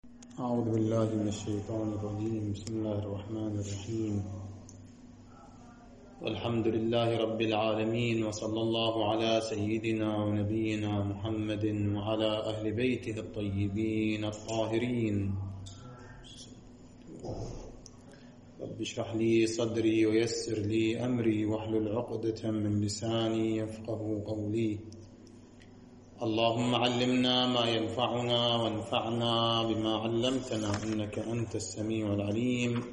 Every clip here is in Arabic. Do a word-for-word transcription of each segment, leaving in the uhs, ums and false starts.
أعوذ بالله من الشيطان الرجيم. بسم الله الرحمن الرحيم. والحمد لله رب العالمين، وصلى الله على سيدنا ونبينا محمد وعلى أهل بيته الطيبين الطاهرين. رب اشرح لي صدري ويسر لي أمري واحلل عقدة من لساني يفقه قولي. اللهم علمنا ما ينفعنا وانفعنا بما علمتنا إنك أنت السميع العليم.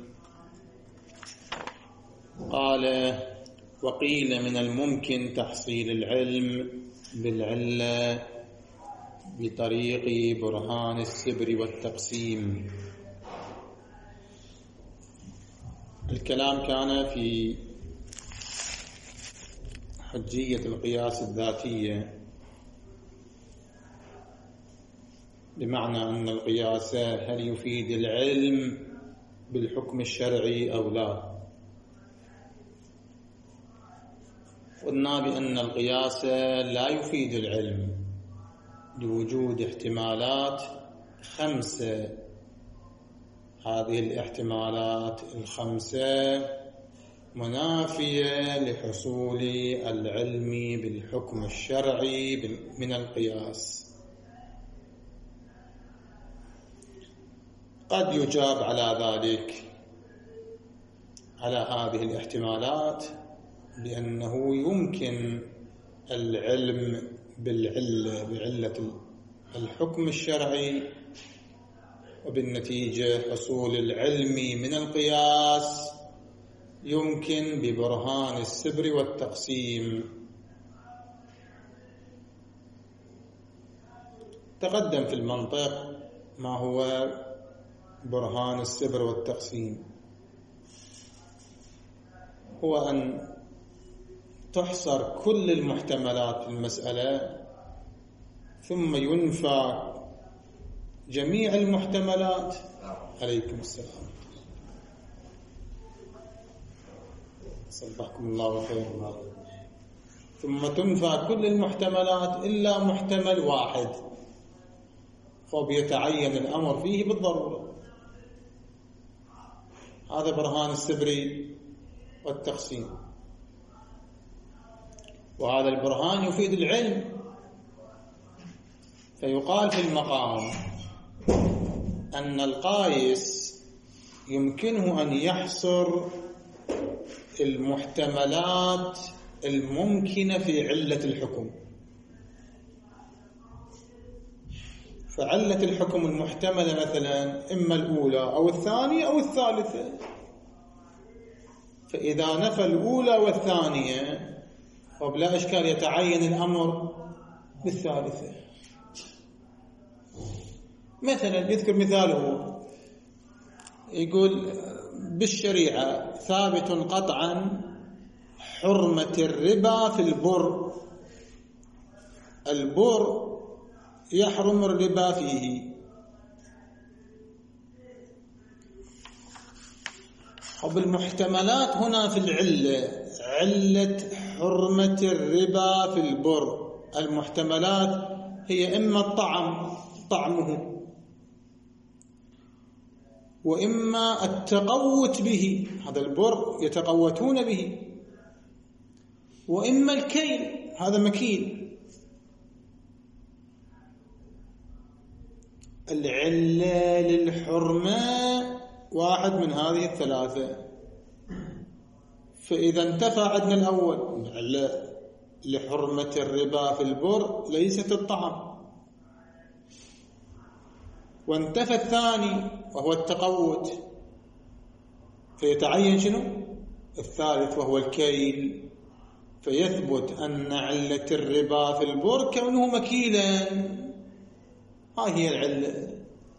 قال: وقيل من الممكن تحصيل العلم بالعلة بطريق برهان السبر والتقسيم. الكلام كان في حجية القياس الذاتية، بمعنى أن القياس هل يفيد العلم بالحكم الشرعي أو لا. قلنا بأن القياس لا يفيد العلم لوجود احتمالات خمسة. هذه الاحتمالات الخمسة منافية لحصول العلم بالحكم الشرعي من القياس. قد يجاب على ذلك، على هذه الاحتمالات، بأنه يمكن العلم بالعلة بعلة الحكم الشرعي، وبالنتيجة حصول العلم من القياس يمكن ببرهان السبر والتقسيم. تقدم في المنطق ما هو برهان السبر والتقسيم. هو أن تحصر كل المحتملات في المسألة، ثم ينفى جميع المحتملات. عليكم السلام، صبحكم الله خير. ثم تنفى كل المحتملات إلا محتمل واحد، فبيتعين الأمر فيه بالضرورة. هذا برهان السبر والتقسيم، وهذا البرهان يفيد العلم. فيقال في المقام أن القايس يمكنه أن يحصر المحتملات الممكنة في علة الحكم. فعلة الحكم المحتملة مثلا إما الأولى أو الثانية أو الثالثة. فإذا نفى الأولى والثانية فبلا إشكال يتعين الأمر بالثالثة. مثلا يذكر مثاله، يقول: بالشريعة ثابت قطعا حرمة الربا في البر. البر يحرم الربا فيه. وبالمحتملات هنا في العلة، علة حرمة الربا في البر، المحتملات هي إما الطعم طعمه، وإما التقوت به، هذا البر يتقوتون به، وإما الكيل، هذا مكيل. العلة للحرمة واحد من هذه الثلاثة. فإذا انتفى عندنا الأول، العلة لحرمة الربا في البر ليست الطعم، وانتفى الثاني وهو التقوت، فيتعين شنو؟ الثالث وهو الكيل. فيثبت أن علة الربا في البر كونه مكيلا. هاي هي العلة.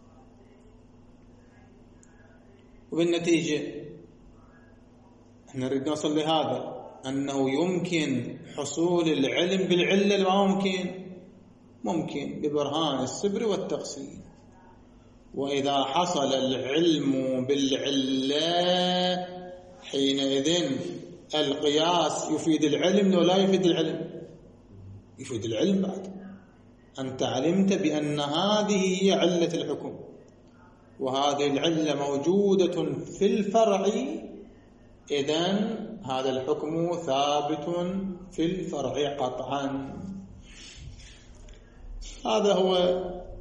وبالنتيجة احنا نريد نوصل لهذا، أنه يمكن حصول العلم بالعلة. لا ممكن، ممكن ببرهان السبر والتقسيم. وإذا حصل العلم بالعلة حينئذ القياس يفيد العلم ولا يفيد العلم؟ يفيد العلم. بعد أنت علمت بأن هذه هي علة الحكم، وهذه العلة موجودة في الفرع، إذن هذا الحكم ثابت في الفرع قطعا. هذا هو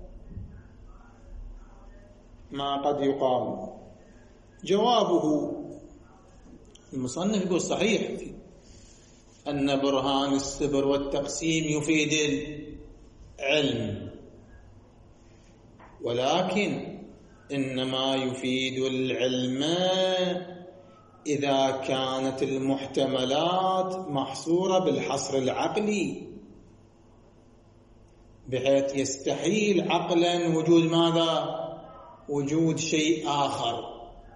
ما قد يقال. جوابه المصنف يقول صحيح أن برهان الصبر والتقسيم يفيد العلم، ولكن إنما يفيد العلم إذا كانت المحتملات محصورة بالحصر العقلي، بحيث يستحيل عقلا وجود ماذا؟ وجود شيء آخر.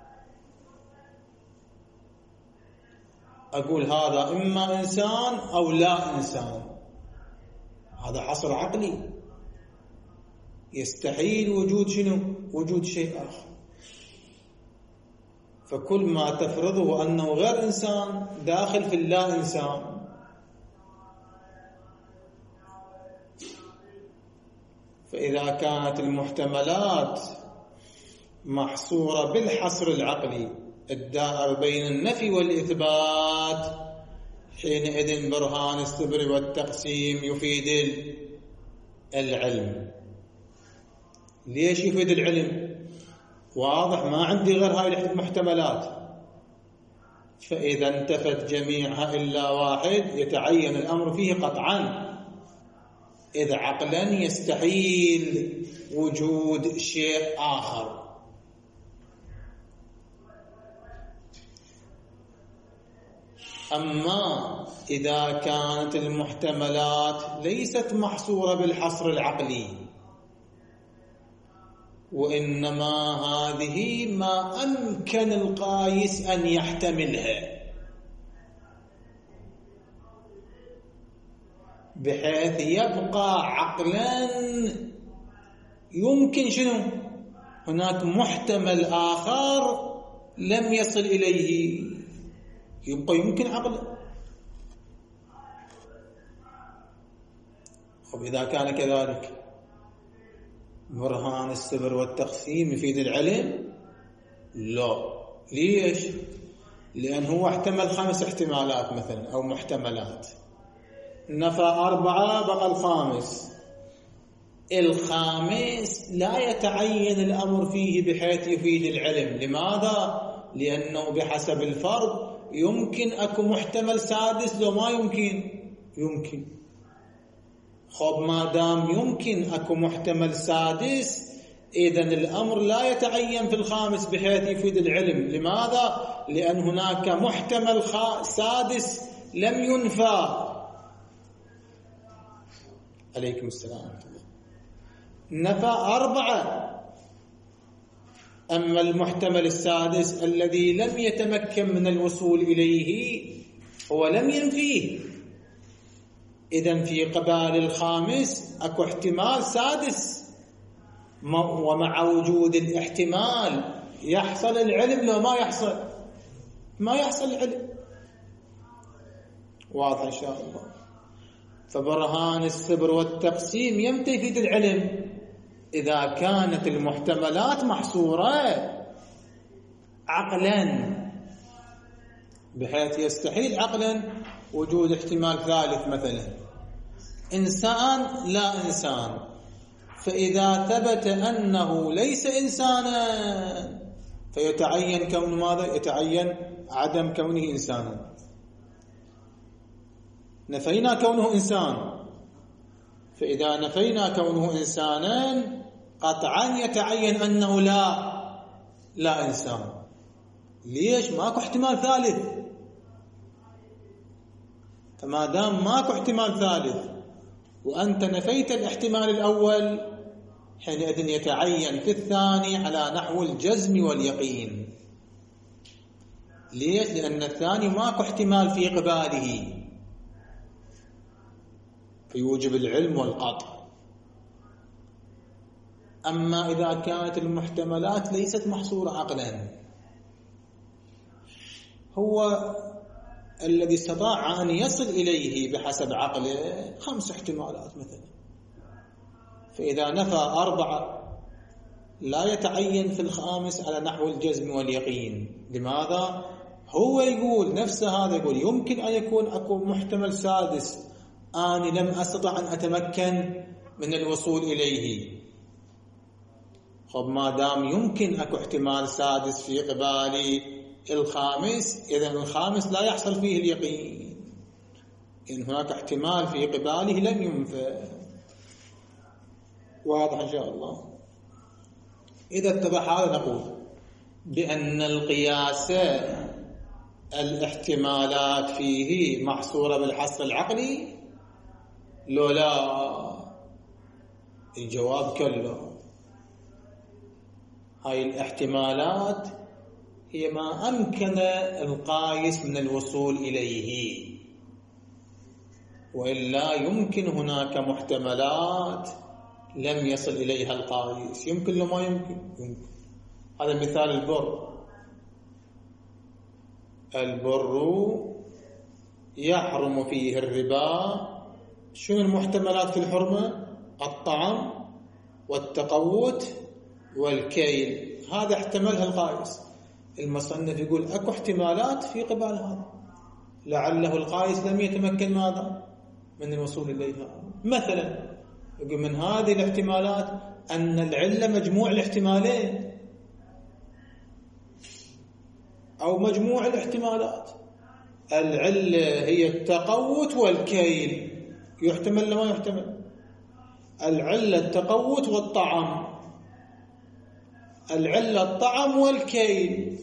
أقول هذا إما إنسان أو لا إنسان، هذا حصر عقلي، يستحيل وجود شنو؟ وجود شيء آخر. فكل ما تفرضه أنه غير إنسان داخل في اللا إنسان. فإذا كانت المحتملات محصورة بالحصر العقلي الدائر بين النفي والإثبات، حينئذ برهان الصبر والتقسيم يفيد العلم. ليش يفيد العلم؟ واضح، ما عندي غير هاي المحتملات، فإذا انتفت جميعها إلا واحد يتعين الأمر فيه قطعا، إذ عقلا يستحيل وجود شيء آخر. أما إذا كانت المحتملات ليست محصورة بالحصر العقلي، وإنما هذه ما أمكن القايس أن يحتملها، بحيث يبقى عقلا يمكن شنو؟ هناك محتمل آخر لم يصل إليه، يبقى يمكن عقلا. طب إذا كان كذلك برهان الصبر والتقسيم يفيد العلم؟ لا. ليش؟ لأنه هو احتمل خمس احتمالات مثلا أو محتملات، نفى أربعة بقى الخامس. الخامس لا يتعين الأمر فيه بحيث يفيد العلم. لماذا؟ لأنه بحسب الفرض يمكن أكو محتمل سادس لو ما يمكن يمكن. خب ما دام يمكن أكو محتمل سادس، إذن الأمر لا يتعين في الخامس بحيث يفيد العلم. لماذا؟ لأن هناك محتمل سادس لم ينفى. عليكم السلام. نفى أربعة، أما المحتمل السادس الذي لم يتمكن من الوصول إليه هو لم ينفيه. إذن في قبال الخامس أكو احتمال سادس، ومع وجود الاحتمال يحصل العلم لو ما يحصل ما يحصل العلم. واضح إن شاء الله. فبرهان الصبر والتقسيم يمتى يفيد العلم؟ إذا كانت المحتملات محصورة عقلا، بحيث يستحيل عقلا وجود احتمال ثالث، مثلا إنسان لا إنسان. فإذا ثبت أنه ليس إنسانا فيتعين كون ماذا؟ يتعين عدم كونه إنسانا. نفينا كونه إنسان، فإذا نفينا كونه إنسانا قطعا يتعين أنه لا لا إنسان. ليش؟ ماكو احتمال ثالث. فما دام ماكو احتمال ثالث وأنت نفيت الاحتمال الأول، حينئذ يتعين في الثاني على نحو الجزم واليقين. ليش؟ لأن الثاني ماكو احتمال في قباله، فيوجب العلم والقطع. أما إذا كانت المحتملات ليست محصورة عقلا، هو الذي استطاع أن يصل إليه بحسب عقله خمس احتمالات مثلا، فإذا نفى أربعة لا يتعين في الخامس على نحو الجزم واليقين. لماذا؟ هو يقول نفسه هذا، يقول يمكن أن يكون أكو محتمل سادس أنا لم أستطع أن أتمكن من الوصول إليه. خب ما دام يمكن أكو احتمال سادس في قبال الخامس، إذن الخامس لا يحصل فيه اليقين، إن هناك احتمال في قباله لم ينفى. واضح إن شاء الله؟ إذا اتضح هذا نقول بأن القياس الاحتمالات فيه محصورة بالحصر العقلي، لو لا؟ الجواب كلا. هاي الاحتمالات هي ما أمكن القايس من الوصول إليه، وإلا يمكن هناك محتملات لم يصل إليها القايس. يمكن لو ما يمكن؟ يمكن. هذا مثال البر. البر يحرم فيه الربا. شنو المحتملات في الحرمة؟ الطعم والتقوت والكيل، هذا احتملها القايس. المصنف يقول اكو احتمالات في قبال هذا، لعله القايس لم يتمكن ماذا؟ من الوصول إليها. مثلا يقول من هذه الاحتمالات أن العلة مجموع الاحتمالين أو مجموع الاحتمالات. العلة هي التقوت والكيل، يحتمل لما يحتمل. العلة التقوت والطعم، العلة الطعم والكيل،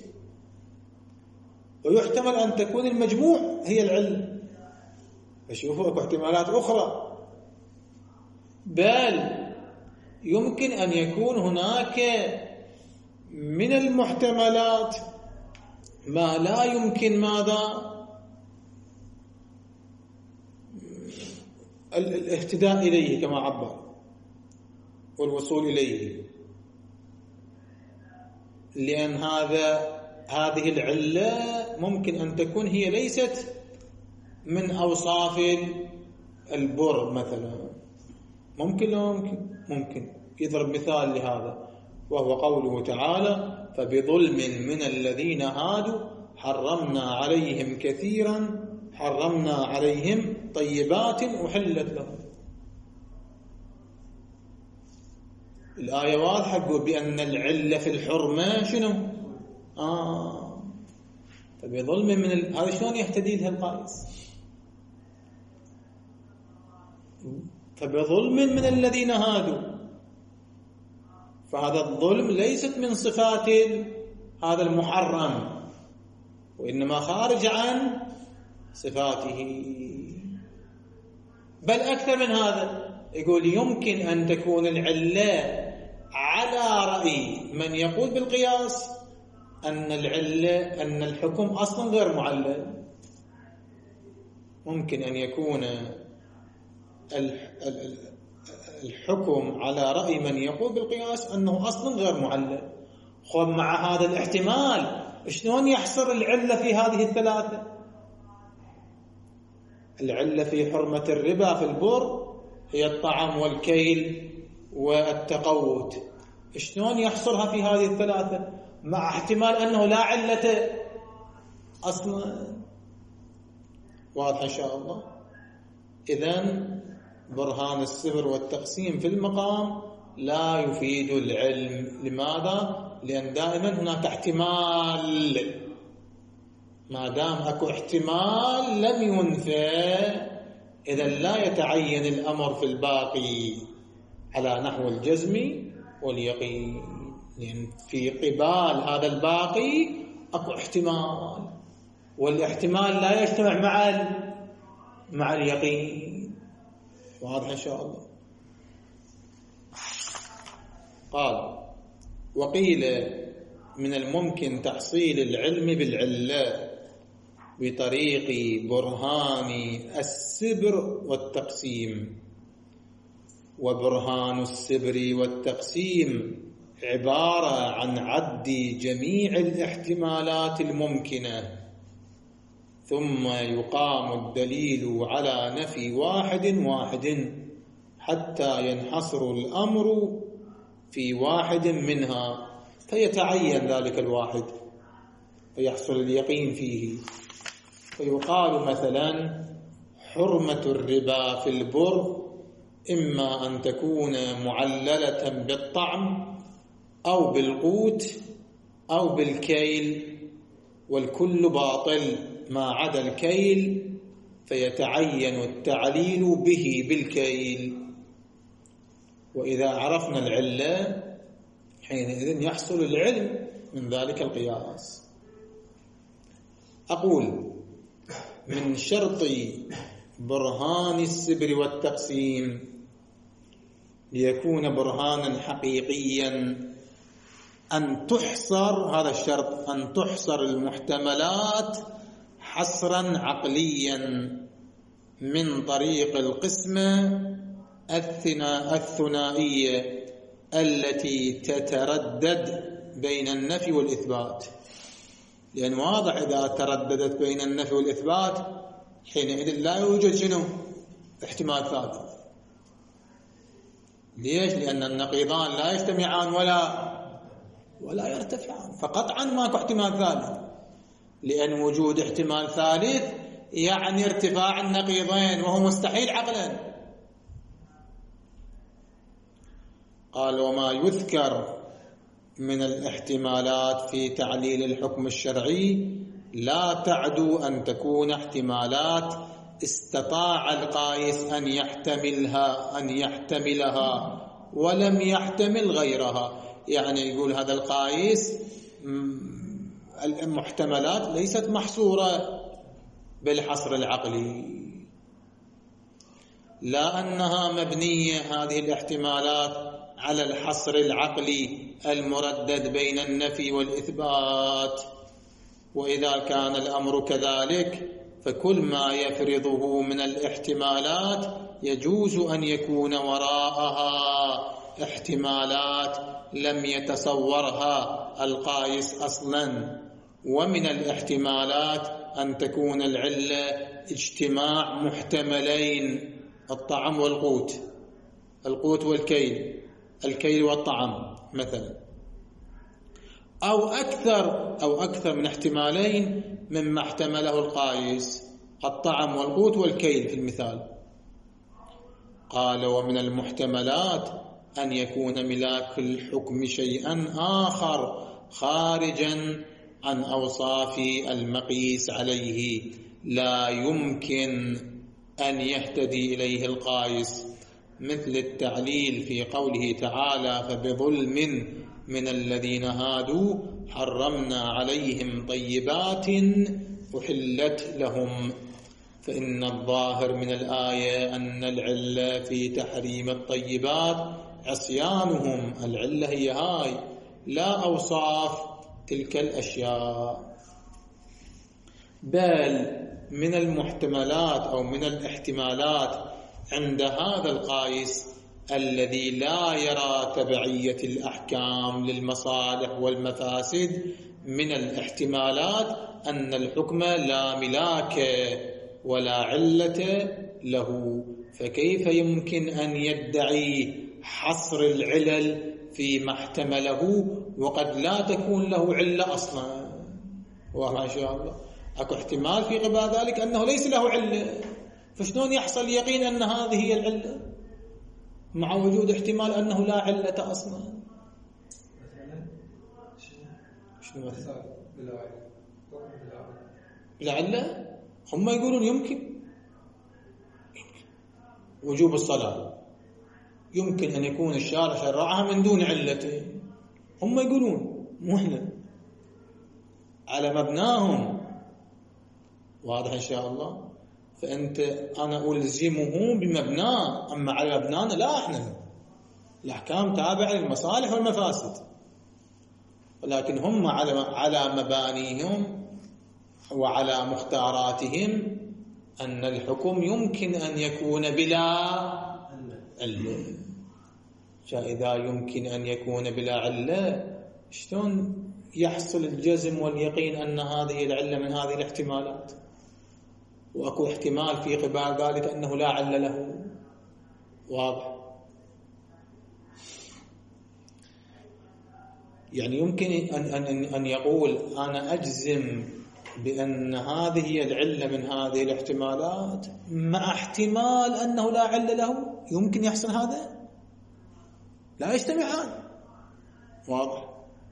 ويحتمل أن تكون المجموع هي العلة. فشوفوا أكو احتمالات أخرى، بل يمكن أن يكون هناك من المحتملات ما لا يمكن ماذا؟ الاهتداء إليه كما عبر، والوصول إليه، لأن هذا هذه العلة ممكن أن تكون هي ليست من أوصاف البر مثلا. ممكن لا ممكن؟ ممكن. يضرب مثال لهذا وهو قوله تعالى: فبظلم من الذين هادوا حرمنا عليهم كثيرا حرمنا عليهم طيبات أحلت لهم. الآية واضحة تقول بأن العلة في الحرمة شنو؟ آه فبظلم من ال... هذا شلون يهتدي لها القائس؟ فبظلم من الذين هادوا، فهذا الظلم ليست من صفات هذا المحرم، وإنما خارج عن صفاته. بل أكثر من هذا، يقول يمكن أن تكون العلة على رأي من يقول بالقياس أن العلة أن الحكم أصلا غير معلل. ممكن أن يكون الحكم على رأي من يقول بالقياس أنه أصلا غير معلل. خب مع هذا الاحتمال شلون يحصر العلة في هذه الثلاثة؟ العلة في حرمة الربا في البر هي الطعم والكيل والتقوت، شلون يحصرها في هذه الثلاثة مع احتمال أنه لا علة أصلا؟ واضح إن شاء الله. إذن برهان الصفر والتقسيم في المقام لا يفيد العلم. لماذا؟ لأن دائما هناك احتمال. ما دام أكو احتمال لم ينفى، إذن لا يتعين الأمر في الباقي على نحو الجزم واليقين، لأن في قبال هذا الباقي أكو احتمال، والاحتمال لا يجتمع مع مع اليقين. واضح إن شاء الله. قال: وقيل من الممكن تحصيل العلم بالعلة بطريق برهان السبر والتقسيم. وبرهان السبر والتقسيم عبارة عن عد جميع الاحتمالات الممكنة، ثم يقام الدليل على نفي واحد واحد حتى ينحصر الأمر في واحد منها فيتعين ذلك الواحد فيحصل اليقين فيه. فيقال مثلا حرمة الربا في البر إما أن تكون معللة بالطعم أو بالقوت أو بالكيل، والكل باطل ما عدا الكيل، فيتعين التعليل به بالكيل. وإذا عرفنا العلة حينئذ يحصل العلم من ذلك القياس. أقول من شرط برهان السبر والتقسيم ليكون برهانا حقيقيا أن تحصر، هذا الشرط، أن تحصر المحتملات حصرا عقليا من طريق القسمة الثنائية التي تتردد بين النفي والإثبات. لأن واضح إذا ترددت بين النفي والإثبات حينئذ لا يوجد شنو؟ احتمال ثالث. ليش؟ لأن النقيضان لا يجتمعان ولا ولا يرتفعان، فقطعا ماكو احتمال ثالث، لأن وجود احتمال ثالث يعني ارتفاع النقيضين وهو مستحيل عقلا. قال وما يذكر من الاحتمالات في تعليل الحكم الشرعي لا تعدو أن تكون احتمالات استطاع القايس أن يحتملها أن يحتملها ولم يحتمل غيرها. يعني يقول هذا القايس المحتملات ليست محصورة بالحصر العقلي، لا أنها مبنية هذه الاحتمالات على الحصر العقلي المردد بين النفي والإثبات. وإذا كان الأمر كذلك فكل ما يفرضه من الاحتمالات يجوز أن يكون وراءها احتمالات لم يتصورها القايس أصلا. ومن الاحتمالات أن تكون العلة اجتماع محتملين، الطعم والقوت، القوت والكيل، الكيل والطعم مثلا، أو أكثر أو أكثر من احتمالين مما احتمله القايس، الطعم والقوت والكيل في المثال. قال ومن المحتملات أن يكون ملاك الحكم شيئا آخر خارجا عن أوصاف المقيس عليه لا يمكن أن يهتدي إليه القايس، مثل التعليل في قوله تعالى فبظلم من الذين هادوا حرمنا عليهم طيبات أحلت لهم. فإن الظاهر من الآية أن العلة في تحريم الطيبات عصيانهم، العلة هي هاي لا أوصاف تلك الأشياء. بل من المحتملات أو من الاحتمالات عند هذا القايس الذي لا يرى تبعية الأحكام للمصالح والمفاسد، من الاحتمالات أن الحكم لا ملاك ولا علة له، فكيف يمكن أن يدعي حصر العلل فيما احتمله وقد لا تكون له علة أصلا؟ وما شاء الله أكو احتمال في غباء ذلك أنه ليس له علة، فشلون يحصل يقين أن هذه هي العلة مع وجود احتمال أنه لا علة أصلا؟ شنو مثلا؟ بلا علة؟ هم يقولون يمكن وجوب الصلاة يمكن أن يكون الشارع شرعها من دون علة، هم يقولون مو احنا على مبناهم. واضح إن شاء الله؟ فأنت أنا ألزمه بمبناه، أما على مبنانا لا، احنا الأحكام تابعة للمصالح والمفاسد، ولكن هم على على مبانيهم وعلى مختاراتهم أن الحكم يمكن أن يكون بلا علة. فإذا يمكن أن يكون بلا علة شلون يحصل الجزم واليقين أن هذه العلة من هذه الاحتمالات، وأكو احتمال في قبال ذلك أنه لا علة له؟ واضح. يعني يمكن أن, أن, أن يقول أنا أجزم بأن هذه هي العلة من هذه الاحتمالات مع احتمال أنه لا علة له، يمكن يحصل هذا؟ لا يجتمعان. واضح؟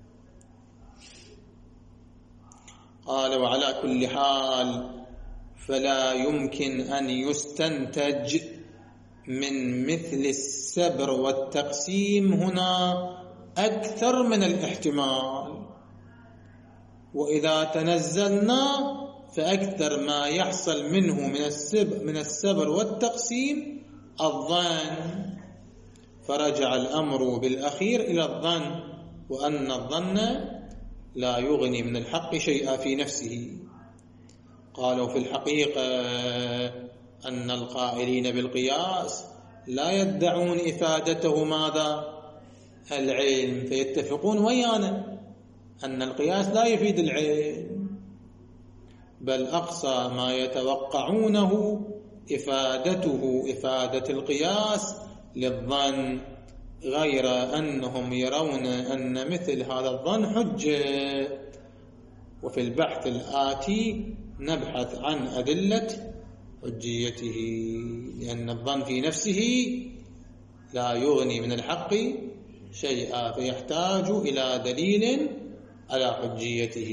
قال وعلى كل حال فلا يمكن أن يستنتج من مثل السبر والتقسيم هنا أكثر من الاحتمال، وإذا تنزلنا فأكثر ما يحصل منه من السبر, من السبر والتقسيم الظن، فرجع الأمر بالأخير إلى الظن، وأن الظن لا يغني من الحق شيئا في نفسه. قالوا في الحقيقة أن القائلين بالقياس لا يدعون إفادته ماذا؟ العلم، فيتفقون ويانا أن القياس لا يفيد العلم، بل أقصى ما يتوقعونه إفادته إفادة القياس للظن، غير أنهم يرون أن مثل هذا الظن حجة. وفي البحث الآتي نبحث عن أدلة حجيته، لأن الظن في نفسه لا يغني من الحق شيئا، فيحتاج إلى دليل على حجيته.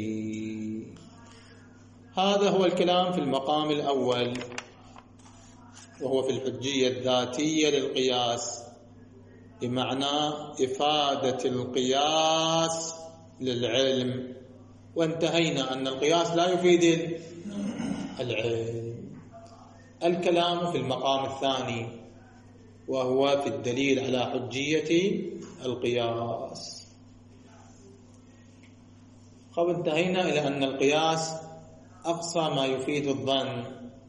هذا هو الكلام في المقام الأول، وهو في الحجية الذاتية للقياس، بمعنى إفادة القياس للعلم، وانتهينا أن القياس لا يفيد العلم. الكلام في المقام الثاني، وهو في الدليل على حجية القياس. قد انتهينا إلى أن القياس أقصى ما يفيد الظن،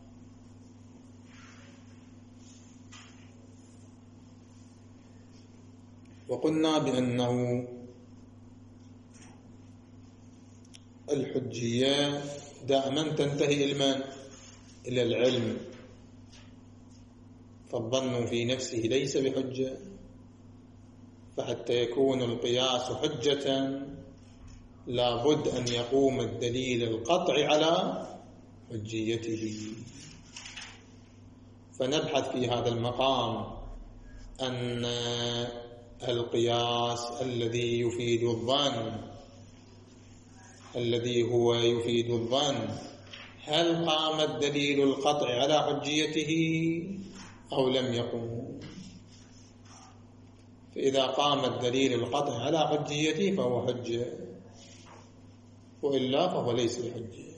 وقلنا بأنه الحجية دائما تنتهي إلى إلى العلم، فالظن في نفسه ليس بحجة، فحتى يكون القياس حجة لا بد أن يقوم الدليل القطعي على حجيته. فنبحث في هذا المقام أن القياس الذي يفيد الظن الذي هو يفيد الظن هل قام الدليل القطعي على حجيته أو لم يقم؟ فإذا قام الدليل القطعي على حجيته فهو حجة، وإلا فهو ليس بحجة.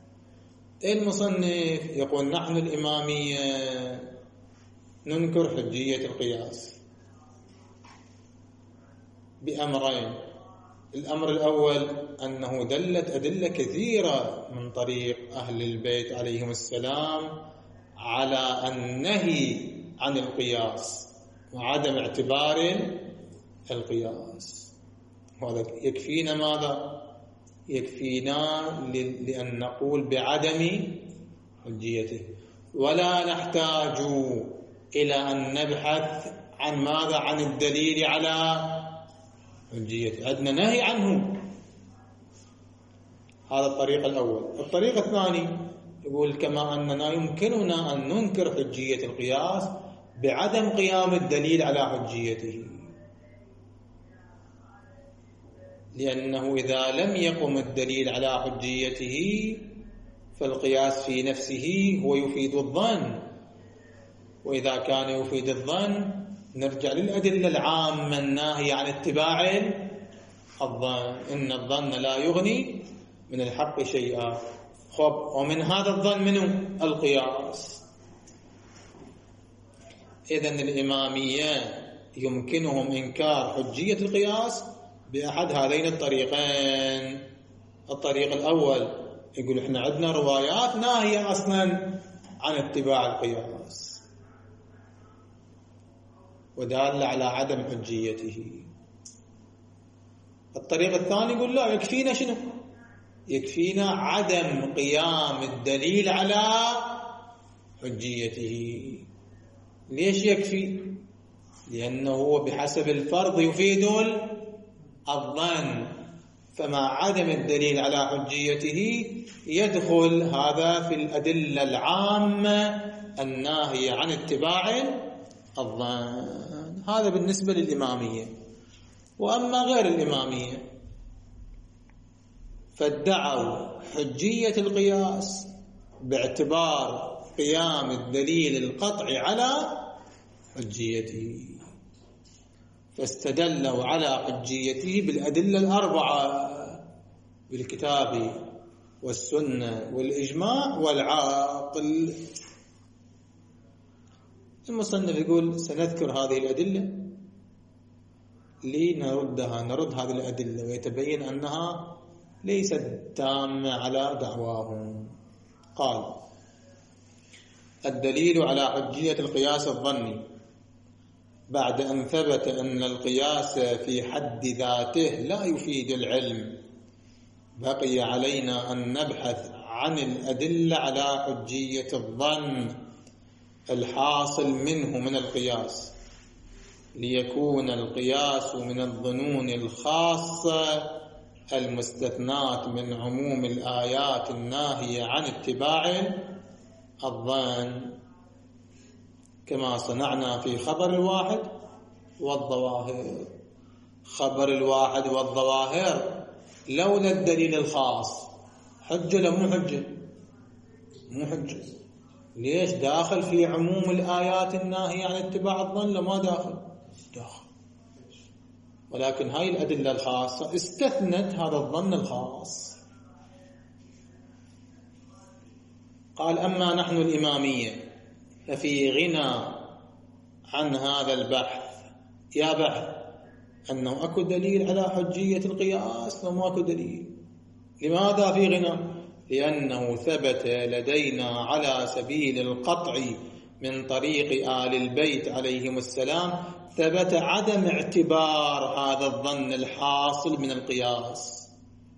المصنف يقول نحن الإمامية ننكر حجية القياس بأمرين. الأمر الأول أنه دلت أدلة كثيرة من طريق أهل البيت عليهم السلام على النهي عن القياس وعدم اعتبار القياس. هذا يكفينا ماذا؟ يكفينا لأن نقول بعدم حجيته، ولا نحتاج إلى أن نبحث عن ماذا؟ عن الدليل على حجيته، عندنا نهي عنه. هذا الطريق الأول. الطريق الثاني يقول كما أننا يمكننا أن ننكر حجية القياس بعدم قيام الدليل على حجيته، لأنه إذا لم يقم الدليل على حجيته فالقياس في نفسه هو يفيد الظن، وإذا كان يفيد الظن نرجع للأدلة العامة الناهية عن اتباع الظن، إن الظن لا يغني من الحق شيئا. خب، ومن هذا الظن منه القياس. إذن الإمامية يمكنهم إنكار حجية القياس بأحد هذين الطريقين. الطريق الأول يقول إحنا عندنا روايات ناهية أصلا عن اتباع القياس ودال على عدم حجيته. الطريق الثاني يقول لا، يكفينا شنو؟ يكفينا عدم قيام الدليل على حجيته. ليش يكفي؟ لأنه هو بحسب الفرض يفيد الظن، فمع عدم الدليل على حجيته يدخل هذا في الأدلة العامة الناهية عن اتباع الظن. هذا بالنسبة للإمامية. وأما غير الإمامية فادعوا حجية القياس باعتبار قيام الدليل القطعي على حجيته، فاستدلوا على حجيته بالأدلة الأربعة، بالكتاب والسنة والإجماع والعقل. المصنف يقول سنذكر هذه الأدلة لنردها، نرد هذه الأدلة ويتبين أنها ليست تامة على دعواهم. قال: الدليل على حجية القياس الظني بعد أن ثبت أن القياس في حد ذاته لا يفيد العلم، بقي علينا أن نبحث عن الأدلة على حجية الظن الحاصل منه من القياس، ليكون القياس من الظنون الخاصة المستثنات من عموم الآيات الناهية عن اتباع الظن، كما صنعنا في خبر الواحد والظواهر. خبر الواحد والظواهر لولا الدليل الخاص حجة لو مو حجة؟ مو حجة. ليش؟ داخل في عموم الآيات الناهية عن اتباع الظن لما داخل؟ داخل. ولكن هاي الأدلة الخاصة استثنت هذا الظن الخاص. قال: أما نحن الإمامية ففي غنى عن هذا البحث. يا بحث أنه أكو دليل على حجية القياس وما أكو دليل. لماذا في غنى؟ لأنه ثبت لدينا على سبيل القطع من طريق آل البيت عليهم السلام، ثبت عدم اعتبار هذا الظن الحاصل من القياس،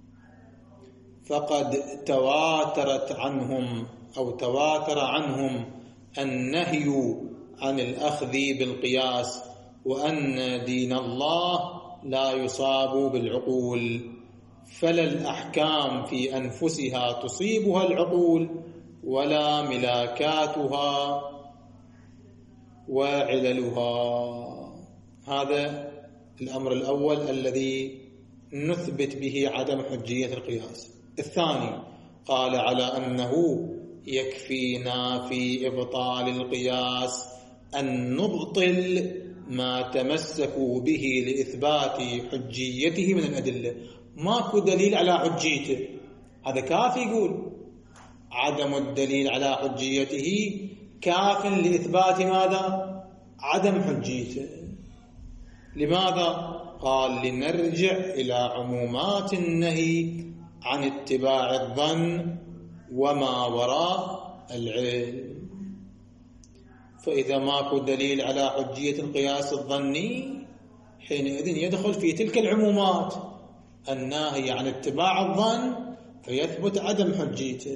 فقد تواترت عنهم أو تواتر عنهم النهي عن الأخذ بالقياس، وأن دين الله لا يصاب بالعقول، فلا الأحكام في أنفسها تصيبها العقول ولا ملاكاتها وعللها. هذا الأمر الأول الذي نثبت به عدم حجية القياس. الثاني قال: على أنه يكفينا في إبطال القياس أن نبطل ما تمسكوا به لإثبات حجيته من الأدلة. ماكو دليل على حجيته، هذا كافي. يقول عدم الدليل على حجيته كاف لإثبات ماذا؟ عدم حجيته. لماذا؟ قال: لنرجع إلى عمومات النهي عن اتباع الظن وما وراء العلم. فإذا ماكو دليل على حجية القياس الظني حينئذ يدخل في تلك العمومات الناهية عن اتباع الظن فيثبت عدم حجيته.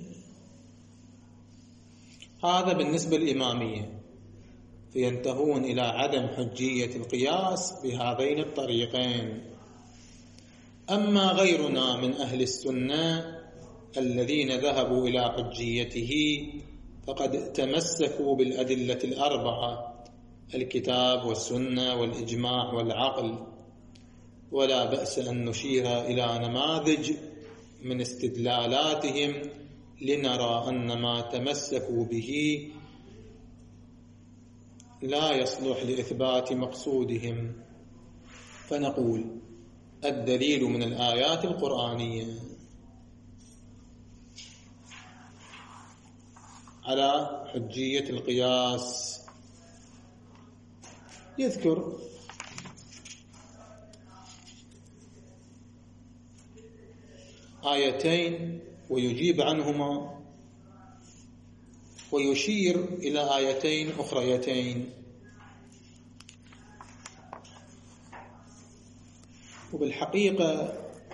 هذا بالنسبة للإمامية، فينتهون إلى عدم حجية القياس بهذين الطريقين. أما غيرنا من أهل السنة الذين ذهبوا إلى حجيته فقد تمسكوا بالأدلة الأربعة: الكتاب والسنة والإجماع والعقل. ولا بأس أن نشير إلى نماذج من استدلالاتهم لنرى أن ما تمسكوا به لا يصلح لإثبات مقصودهم. فنقول: الدليل من الآيات القرآنية على حجية القياس يذكر آيتين ويجيب عنهما، ويشير إلى آيتين أخريتين. وبالحقيقة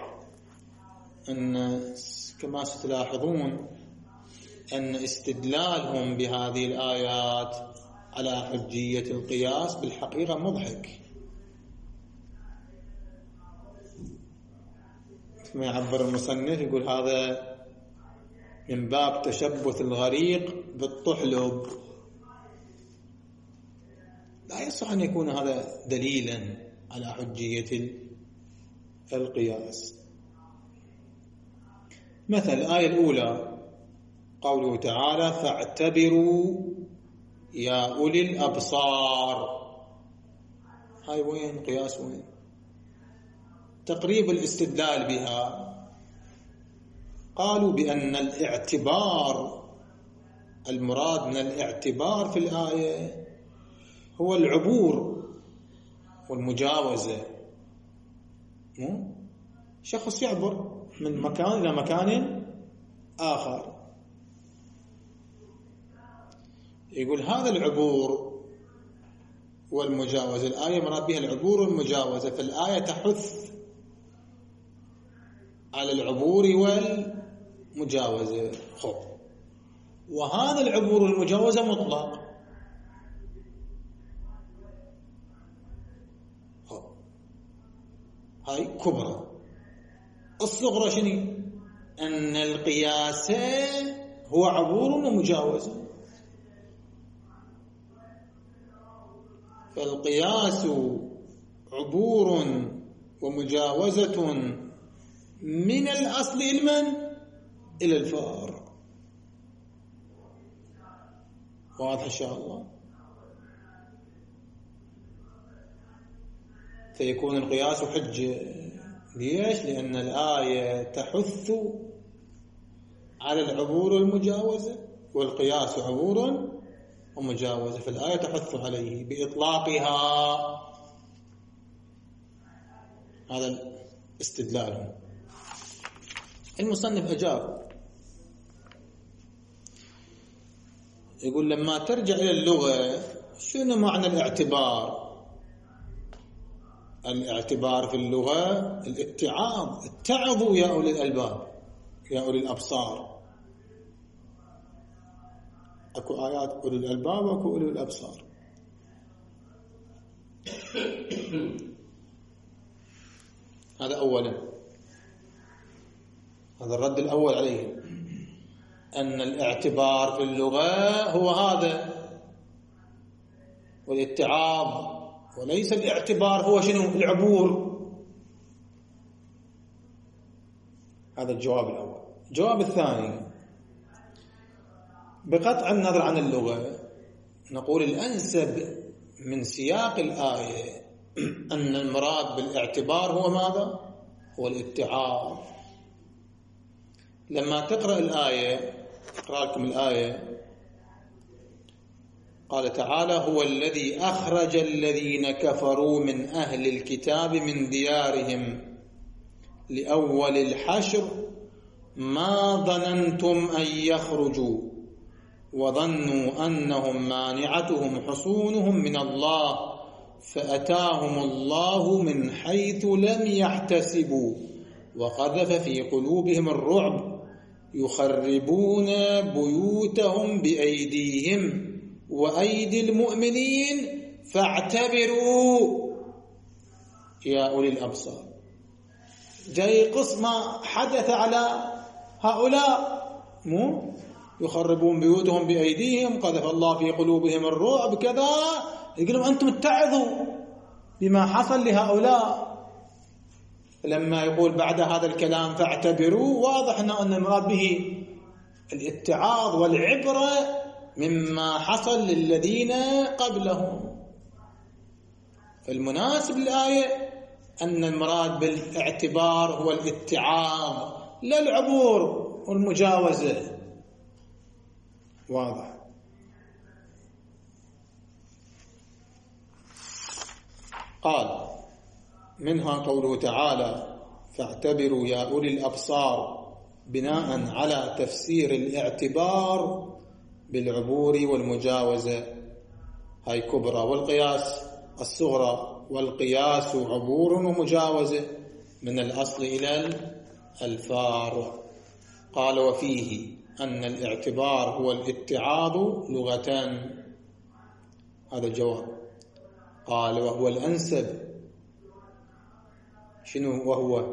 أن كما ستلاحظون أن استدلالهم بهذه الآيات على حجية القياس بالحقيقة مضحك. كيف ما يعبر المصنف، يقول هذا من باب تشبث الغريق بالطحلب. لا يصح أن يكون هذا دليلا على حجية القياس. مثل الآية الأولى قوله تعالى فاعتبروا يا أولي الأبصار، هاي وين قياس؟ وين تقريب الاستدلال بها؟ قالوا بأن الاعتبار، المراد من الاعتبار في الآية هو العبور والمجاوزة. شخص يعبر من مكان إلى مكان آخر، يقول هذا العبور والمجاوزة، الآية مراد بها العبور والمجاوزة، فالآية تحث على العبور والمجاوزة. خب، وهذا العبور والمجاوزة مطلق. خب، هاي كبرى. الصغرى شنو؟ أن القياس هو عبور ومجاوزة. فالقياس عبور ومجاوزة من الأصل إلمن إلى الفار. واضح إن شاء الله؟ فيكون القياس حجة. ليش؟ لأن الآية تحث على العبور والمجاوزة، والقياس عبور ومجاوزة، فالآية تحث عليه بإطلاقها. هذا الاستدلال. المصنف أجاب، يقول لما ترجع إلى اللغة شنو معنى الاعتبار؟ الاعتبار في اللغة الاتعاظ. اتعظوا يا أولي الألباب، يا أولي الأبصار. أكو آيات أولي الألباب وأكو أولي الأبصار. هذا أولا، هذا الرد الأول عليه، أن الاعتبار في اللغة هو هذا والاتعاظ، وليس الاعتبار هو شنو؟ العبور. هذا الجواب الأول. الجواب الثاني، بقطع النظر عن اللغة نقول الأنسب من سياق الآية أن المراد بالاعتبار هو ماذا؟ هو الاتعاظ. لما تقرأ الآية، أقرأ لكم الآية، قال تعالى هو الذي أخرج الذين كفروا من أهل الكتاب من ديارهم لأول الحشر ما ظننتم أن يخرجوا وظنوا أنهم مانعتهم حصونهم من الله فأتاهم الله من حيث لم يحتسبوا وقذف في قلوبهم الرعب يخربون بيوتهم بأيديهم وأيدي المؤمنين فاعتبروا يا أولي الأبصار. جاي قسم ما حدث على هؤلاء، مو يخربون بيوتهم بأيديهم قذف الله في قلوبهم الرعب كذا، يقولون أنتم اتعظوا بما حصل لهؤلاء. لما يقول بعد هذا الكلام فاعتبروا، واضح أن المراد به الاتعاظ والعبرة مما حصل للذين قبلهم. فالمناسب للآية أن المراد بالاعتبار هو الاتعاظ لا العبور والمجاوزة. واضح. قال منها قوله تعالى فاعتبروا يا أولي الأبصار بناء على تفسير الاعتبار بالعبور والمجاوزة، هاي كبرى، والقياس الصغرى، والقياس عبور ومجاوزة من الأصل إلى الفار. قال وفيه أن الاعتبار هو الاتعاظ لغة. هذا الجواب. قال وهو الأنسب. شنو وهو؟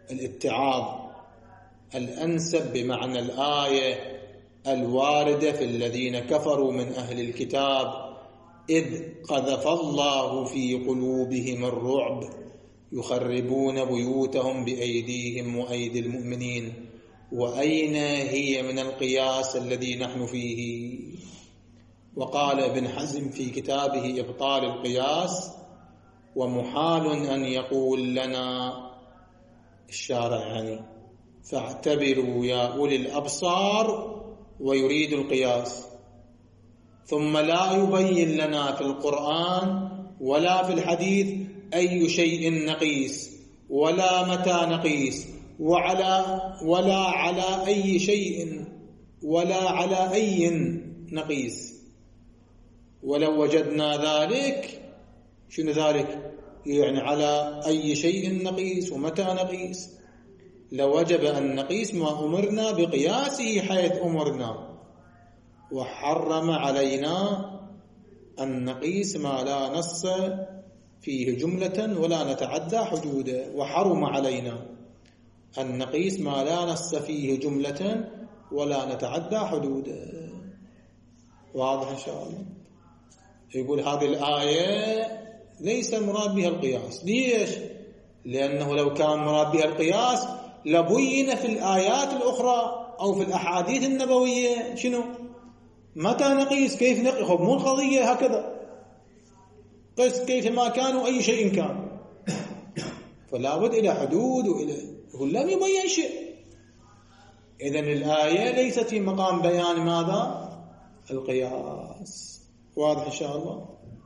الاتعاظ الأنسب بمعنى الآية الواردة في الذين كفروا من أهل الكتاب إذ قذف الله في قلوبهم الرعب يخربون بيوتهم بأيديهم وأيدي المؤمنين. وأين هي من القياس الذي نحن فيه؟ وقال ابن حزم في كتابه إبطال القياس: ومحال أن يقول لنا الشارع يعني فاعتبروا يا أولي الأبصار ويريد القياس، ثم لا يبين لنا في القرآن ولا في الحديث أي شيء نقيس ولا متى نقيس وعلى ولا على أي شيء ولا على أي نقيس. ولو وجدنا ذلك، شنو ذلك؟ يعني على أي شيء نقيس ومتى نقيس، لوجب أن نقيس ما أمرنا بقياسه حيث أمرنا، وحرم علينا أن نقيس ما لا نص فيه جملة ولا نتعدى حدوده، وحرم علينا أن نقيس ما لا نص فيه جملة ولا نتعدى حدوده. واضح إن شاء الله؟ يقول هذه الآية ليس المراد بها القياس. ليش؟ لأنه لو كان مراد بها القياس لبين في الآيات الأخرى أو في الأحاديث النبوية شنو؟ متى نقيس، كيف نقيس. خب مو القضية هكذا، قس كيف ما كان وأي شيء كان، فلا بد إلى حدود وإلى، يقول لم يبين شيء. إذن الآية ليست في مقام بيان ماذا؟ القياس. واضح إن شاء الله؟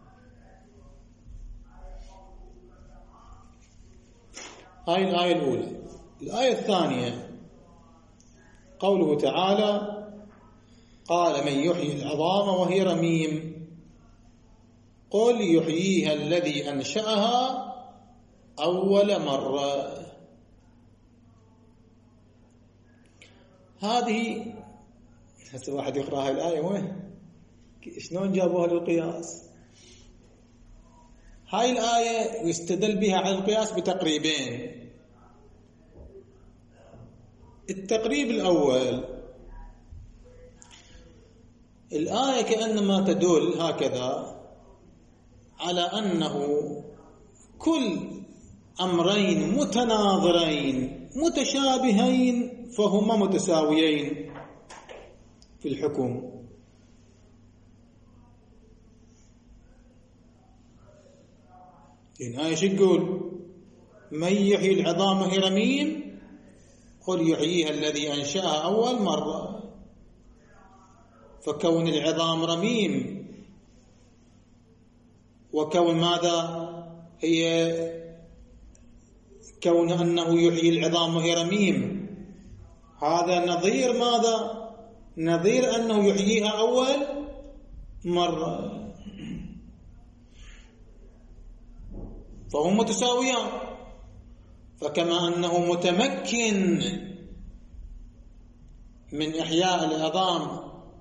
هاي الآية الأولى. الآية الثانية قوله تعالى: قال من يحيي العظام وهي رميم قل يحييها الذي أنشأها أول مرة. هذه هسه واحد يقرأ هاي الآية وين شلون جابوها للقياس؟ هاي الآية يستدل بها على القياس بتقريبين. التقريب الأول، الآية كأنما تدل هكذا على أنه كل أمرين متناظرين متشابهين فهما متساويين في الحكم. الآية شو تقول؟ من يحيي العظام وهي رميم قل يحييها الذي أنشأها أول مرة. فكون العظام رميم وكون ماذا هي كون أنه يحيي العظام وهي رميم، هذا نظير ماذا؟ نظير أنه يحييها أول مرة، فهم متساويان. فكما أنه متمكن من إحياء العظام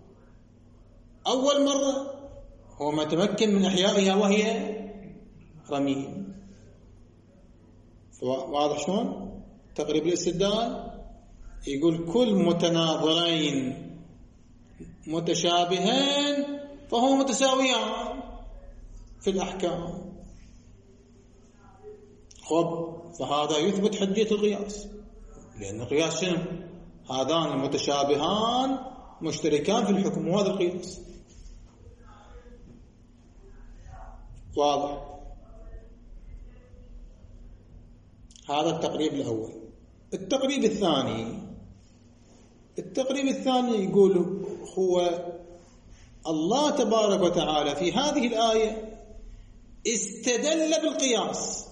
أول مرة، هو متمكن من إحيائها وهي رميم. واضح شلون؟ تقريب الاستدلال يقول كل متناظرين متشابهين فهو متساويان في الأحكام. خب فهذا يثبت حجية القياس، لأن القياس شنو؟ هذان المتشابهان مشتركان في الحكم، وهذا القياس. واضح؟ هذا التقريب الأول. التقريب الثاني، التقريب الثاني يقول هو الله تبارك وتعالى في هذه الآية استدل بالقياس.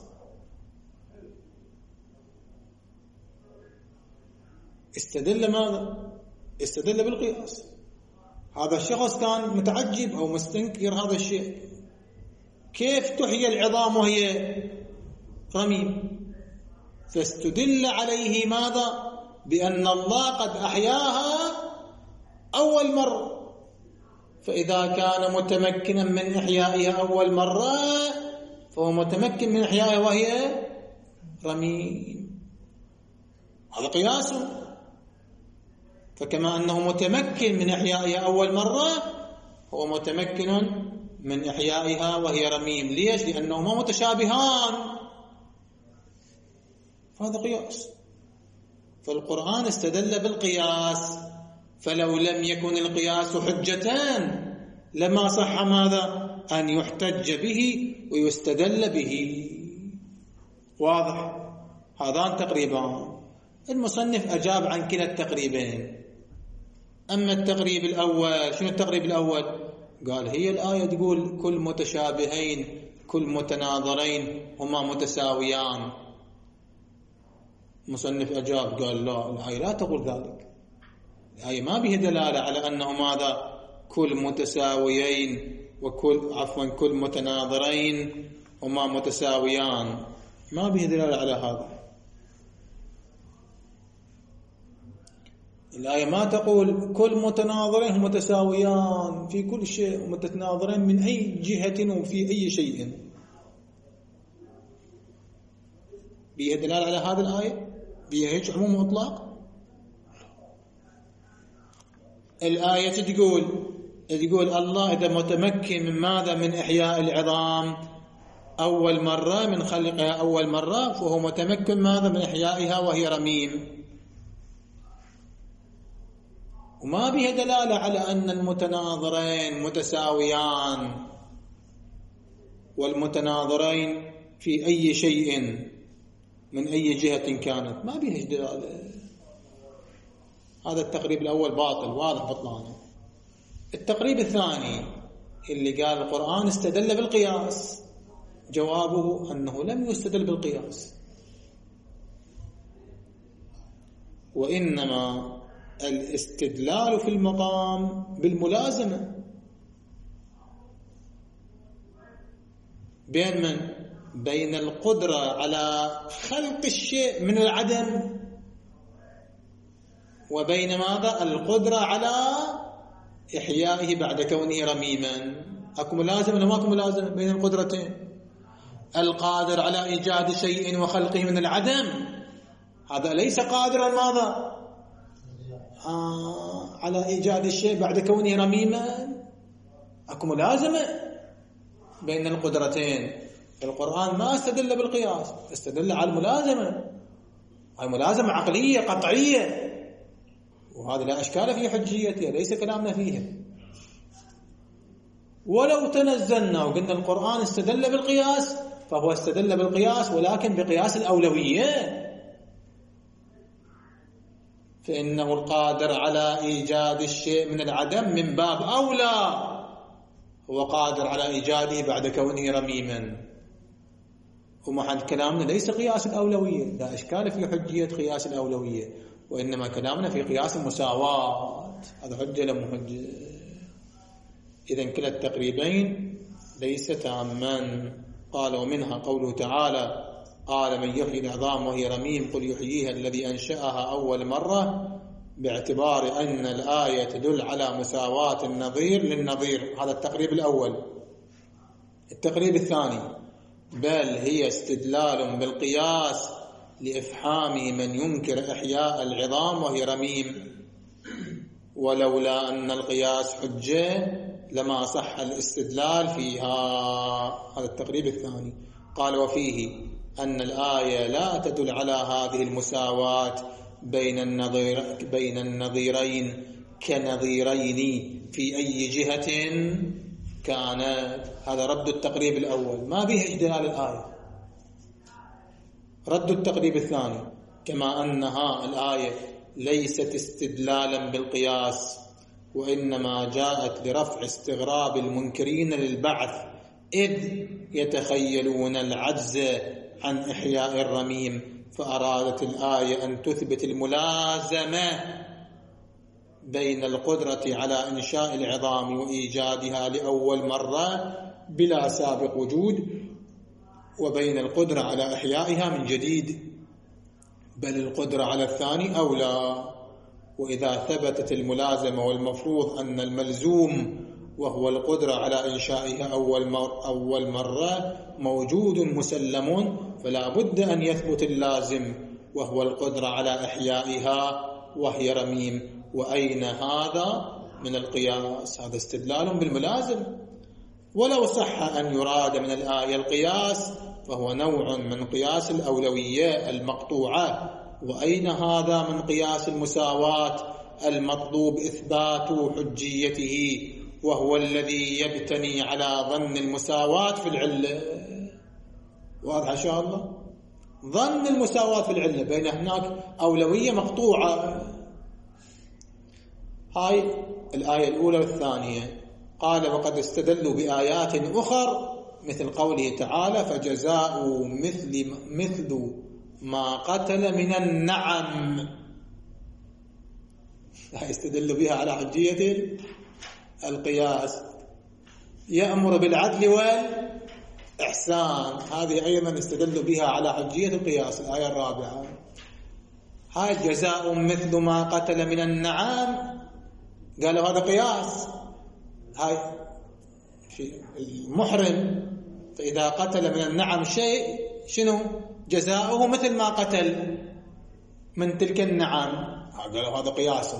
استدل ماذا؟ استدل بالقياس. هذا الشخص كان متعجب أو مستنكر هذا الشيء، كيف تحيي العظام وهي رميم؟ فاستدل عليه ماذا؟ بأن الله قد أحياها أول مرة، فإذا كان متمكنا من إحيائها أول مرة فهو متمكن من إحيائها وهي رميم. هذا قياس. فكما أنه متمكن من إحيائها أول مرة هو متمكن من إحيائها وهي رميم. ليش؟ لأنهما متشابهان، فهذا قياس. فالقرآن استدل بالقياس، فلو لم يكن القياس حجتان لما صح ماذا؟ أن يحتج به ويستدل به. واضح؟ هذان تقريبان. المصنف أجاب عن كلا التقريبين. أما التقريب الأول، شنو التقريب الأول؟ قال هي الآية تقول كل متشابهين كل متناظرين هما متساويان. مصنف أجاب قال لا، الآية لا تقول ذلك. الآية ما بها دلالة على أنه ماذا؟ كل متساويين وكل عفوا كل متناظرين هما متساويان، ما بها دلالة على هذا. الآية ما تقول كل متناظرين هم متساويان في كل شيء ومتناظرين من أي جهة وفي أي شيء. بها دلالة على هذه الآية؟ بها هيك عموم مطلق؟ الآية تقول تقول الله إذا متمكن من ماذا؟ من إحياء العظام أول مرة، من خلقها أول مرة، فهو متمكن ماذا؟ من إحيائها وهي رميم. وما بها دلالة على أن المتناظرين متساويان والمتناظرين في أي شيء من أي جهة كانت، ما بها دلالة. هذا التقريب الأول باطل، واضح بطلانه. التقريب الثاني اللي قال القرآن استدل بالقياس، جوابه أنه لم يستدل بالقياس، وإنما الاستدلال في المقام بالملازمة. بين من؟ بين القدرة على خلق الشيء من العدم وبين ماذا؟ القدرة على إحيائه بعد كونه رميما. أكو ملازمة ولا ماكو ملازمة بين القدرتين؟ القادر على إيجاد شيء وخلقه من العدم هذا ليس قادرا ماذا؟ آه على إيجاد الشيء بعد كونه رميما. أكو ملازمة بين القدرتين. القرآن ما استدل بالقياس، استدل على الملازمة، هاي ملازمة عقلية قطعية، وهذا لا أشكال في حجيتها، ليس كلامنا فيها. ولو تنزلنا وقلنا القرآن استدل بالقياس فهو استدل بالقياس ولكن بقياس الأولوية، فإنه القادر على إيجاد الشيء من العدم من باب أولى هو قادر على إيجاده بعد كونه رميما. ومحل كلامنا ليس قياس الأولوية، لا إشكال في حجية قياس الأولوية، وإنما كلامنا في قياس المساواة. هذا حجة لم حجة. إذن كلا التقريبين ليس تاما. قال ومنها قوله تعالى قال من يحيي العظام وهي رميم قل يحييها الذي أنشأها أول مرة، باعتبار أن الآية تدل على مساواة النظير للنظير. هذا التقريب الأول. التقريب الثاني بل هي استدلال بالقياس لإفحام من ينكر إحياء العظام وهي رميم، ولولا أن القياس حجة لما صح الاستدلال فيها. هذا التقريب الثاني. قال وفيه أن الآية لا تدل على هذه المساواة بين النظير بين النظيرين كنظيرين في أي جهة كانت. هذا رد التقريب الأول، ما به إجدلال الآية. رد التقريب الثاني كما أنها الآية ليست استدلالا بالقياس وإنما جاءت لرفع استغراب المنكرين للبعث إذ يتخيلون العجز عن إحياء الرميم، فأرادت الآية أن تثبت الملازمة بين القدرة على إنشاء العظام وإيجادها لأول مرة بلا سابق وجود وبين القدرة على إحيائها من جديد، بل القدرة على الثاني أولى. وإذا ثبتت الملازمة والمفروض أن الملزوم وهو القدرة على إنشائها أول مرة, أول مرة موجود مسلم، فلا بد أن يثبت اللازم وهو القدرة على إحيائها وهي رميم. وأين هذا من القياس؟ هذا استدلال بالملازم. ولو صح أن يراد من الآية القياس فهو نوع من قياس الأولوية المقطوعة. وأين هذا من قياس المساواة المطلوب إثبات حجيته، وهو الذي يبتني على ظن المساواة في العلة. واضح إن شاء الله؟ ظن المساواة في العلة، بين هناك أولوية مقطوعة. هاي الآية الأولى والثانية. قال وقد استدلوا بآيات أخر مثل قوله تعالى فجزاء مثل مثل ما قتل من النعم، يستدل بها على حجية القياس. يأمر بالعدل والإحسان، هذه أيضا استدل بها على حجية القياس. الآية الرابعة هاي جزاء مثل ما قتل من النعم، قالوا هذا قياس. هاي في المحرم فإذا قتل من النعم شيء شنو جزاؤه؟ مثل ما قتل من تلك النعم، قالوا هذا قياس.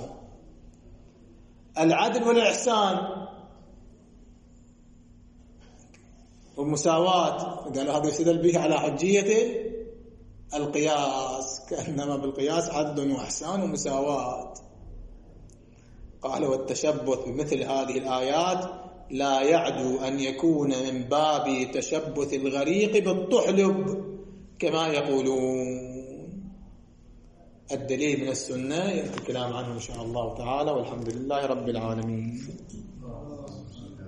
العدل والإحسان والمساواة، قالوا هذا يستدل به على حجية القياس، كأنما بالقياس عدل وإحسان ومساواة. قال والتشبث بمثل هذه الآيات لا يعدو أن يكون من باب تشبث الغريق بالطحلب كما يقولون. الدليل من السنة يأتي الكلام عنه إن شاء الله تعالى، والحمد لله رب العالمين.